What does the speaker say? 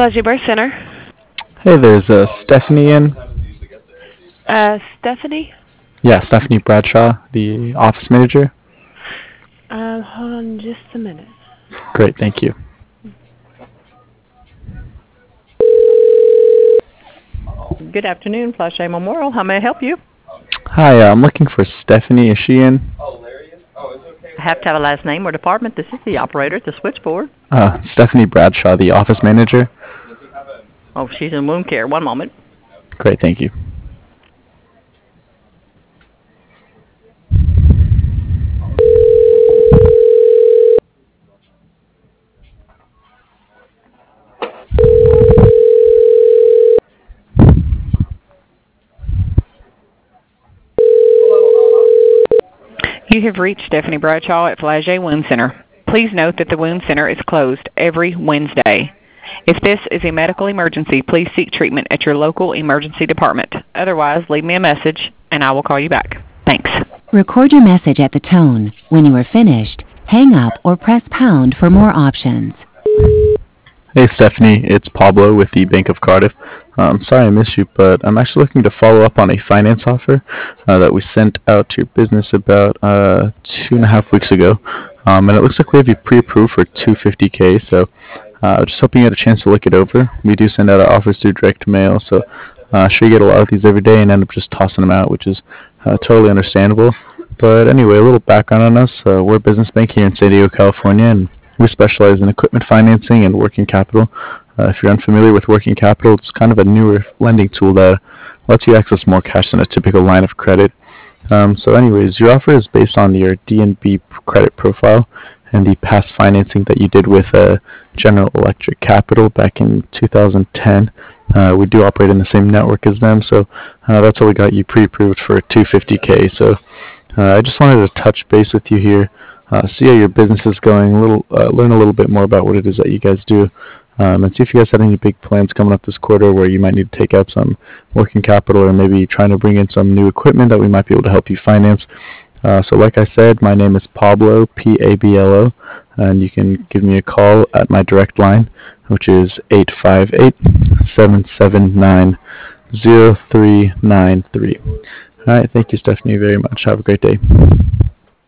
Fuzzy Birth Center. Hey, there's Stephanie in. Stephanie? Yeah, Stephanie Bradshaw, the office manager. Hold on just a minute. Great, thank you. Good afternoon, Flagey Memorial. How may I help you? Hi, I'm looking for Stephanie. Is she in? I have to have a last name or department. This is the operator at the switchboard. Stephanie Bradshaw, the office manager. Oh, she's in wound care. One moment. Great, thank you. You have reached Stephanie Bradshaw at Flagey Wound Center. Please note that the Wound Center is closed every Wednesday. If this is a medical emergency, please seek treatment at your local emergency department. Otherwise, leave me a message and I will call you back. Thanks. Record your message at the tone. When you are finished, hang up or press pound for more options. Hey Stephanie, it's Pablo with the Bank of Cardiff. Sorry I missed you, but I'm actually looking to follow up on a finance offer that we sent out to your business about 2.5 weeks ago. And it looks like we have you pre-approved for $250K, so just hoping you had a chance to look it over. We do send out our offers through direct mail, so sure you get a lot of these every day and end up just tossing them out, which is totally understandable. But anyway, a little background on us. We're a business bank here in San Diego, California, and we specialize in equipment financing and working capital. If you're unfamiliar with working capital, it's kind of a newer lending tool that lets you access more cash than a typical line of credit. So anyways, your offer is based on your DNB credit profile and the past financing that you did with General Electric Capital back in 2010. We do operate in the same network as them, so that's how we got you pre-approved for $250K. So I just wanted to touch base with you here, see how your business is going, learn a little bit more about what it is that you guys do, and see if you guys had any big plans coming up this quarter where you might need to take out some working capital or maybe trying to bring in some new equipment that we might be able to help you finance. So like I said, my name is Pablo, Pablo, and you can give me a call at my direct line, which is 858-779-0393. All right, thank you, Stephanie, very much. Have a great day.